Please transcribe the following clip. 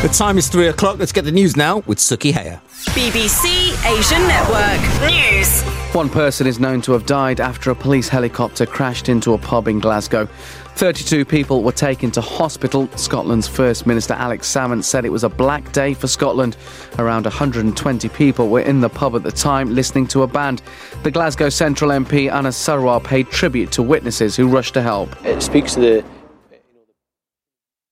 The time is 3 o'clock. Let's get the news now with Suki Haya. BBC Asian Network News. One person is known to have died after a police helicopter crashed into a pub in Glasgow. 32 people were taken to hospital. Scotland's First Minister Alex Salmond said it was a black day for Scotland. Around 120 people were in the pub at the time listening to a band. The Glasgow Central MP Anas Sarwar paid tribute to witnesses who rushed to help. It speaks to the